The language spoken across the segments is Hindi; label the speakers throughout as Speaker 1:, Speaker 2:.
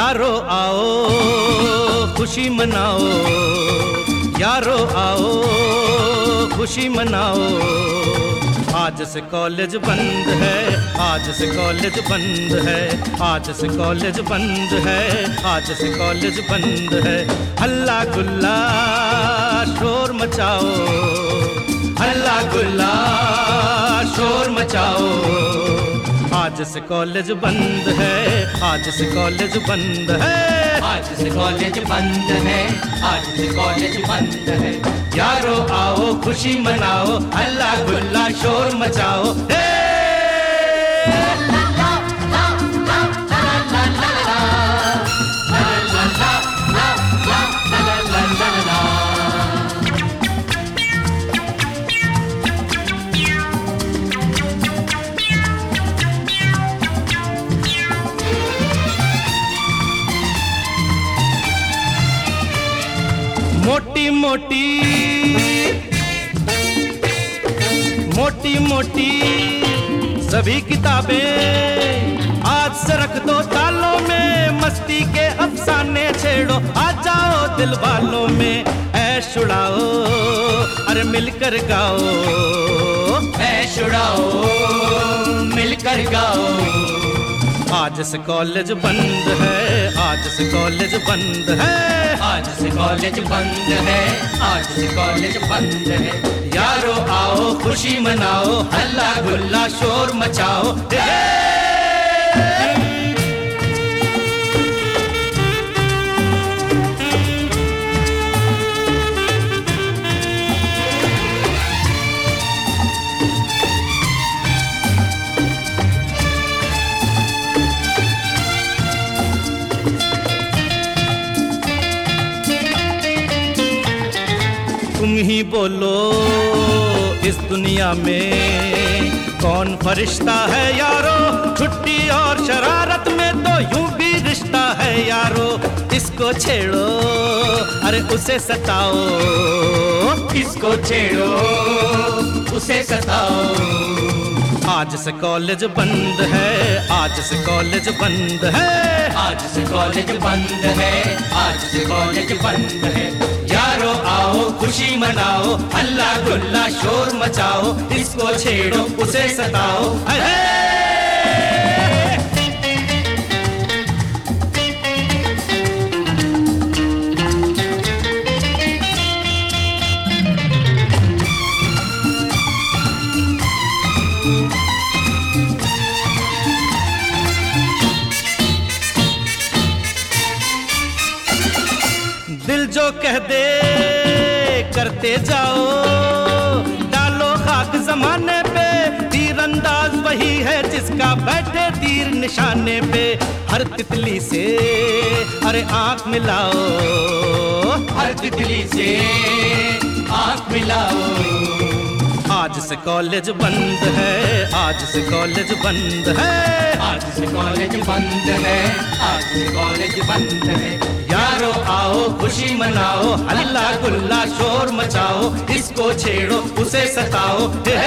Speaker 1: यारो आओ खुशी मनाओ, यारो आओ खुशी मनाओ। आज से कॉलेज बंद है, आज से कॉलेज बंद है, आज से कॉलेज बंद है, आज से कॉलेज बंद है। हल्ला गुल्ला शोर मचाओ, हल्ला गुल्ला शोर मचाओ। आज से कॉलेज बंद है, आज से कॉलेज बंद है,
Speaker 2: आज से कॉलेज बंद है, आज से कॉलेज बंद है।
Speaker 1: यारो आओ खुशी मनाओ, हल्ला गुल्ला शोर मचाओ। मोटी मोटी मोटी मोटी सभी किताबें आज से रख दो तालों में। मस्ती के अफसाने छेड़ो, आ जाओ दिल वालों में। ऐश उड़ाओ अरे मिलकर गाओ,
Speaker 2: ऐश उड़ाओ मिलकर गाओ।
Speaker 1: आज से कॉलेज बंद है, आज से कॉलेज बंद है,
Speaker 2: आज से कॉलेज बंद है, आज से कॉलेज बंद है।
Speaker 1: यारो आओ खुशी मनाओ, हल्ला गुल्ला शोर मचाओ। तुम ही बोलो इस दुनिया में कौन फरिश्ता है यारो। छुट्टी और शरारत में तो यूं भी रिश्ता है यारो। इसको छेड़ो अरे उसे सताओ,
Speaker 2: इसको छेड़ो उसे सताओ।
Speaker 1: आज से कॉलेज बंद है, आज से कॉलेज बंद है,
Speaker 2: आज से कॉलेज बंद है, आज से कॉलेज बंद है।
Speaker 1: यारो आओ खुशी मनाओ, हल्ला गुल्ला शोर मचाओ। इसको छेड़ो उसे सताओ। दिल जो कह दे करते जाओ, डालो खाक जमाने पे। तीरंदाज वही है जिसका बैठे तीर निशाने पे। हर तितली से अरे आंख मिलाओ,
Speaker 2: हर तितली से आंख मिलाओ।
Speaker 1: आज से कॉलेज बंद है, आज से कॉलेज बंद है,
Speaker 2: आज से कॉलेज बंद है, आज से कॉलेज बंद है।
Speaker 1: यारो आओ खुशी मनाओ, हल्ला गुल्ला शोर मचाओ। इसको छेड़ो उसे सताओ।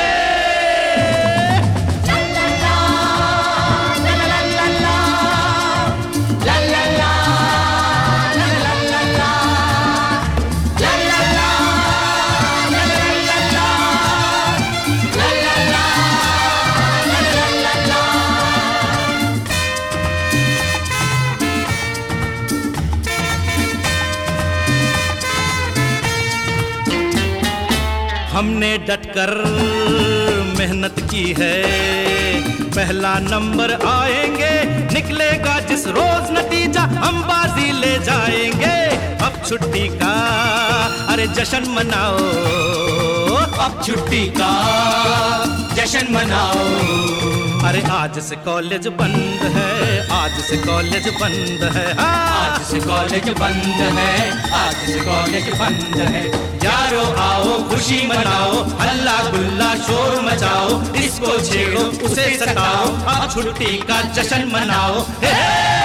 Speaker 1: हमने डटकर मेहनत की है, पहला नंबर आएंगे। निकलेगा जिस रोज नतीजा, हम बाजी ले जाएंगे। अब छुट्टी का अरे जश्न मनाओ,
Speaker 2: अब छुट्टी का जश्न मनाओ।
Speaker 1: अरे आज से कॉलेज बंद है, आज से कॉलेज बंद है,
Speaker 2: आज से कॉलेज बंद है, आज से कॉलेज बंद है।
Speaker 1: यारो आओ खुशी मनाओ, हल्ला गुल्ला शोर मचाओ। इसको छेड़ो उसे सताओ, अब छुट्टी का जश्न मनाओ।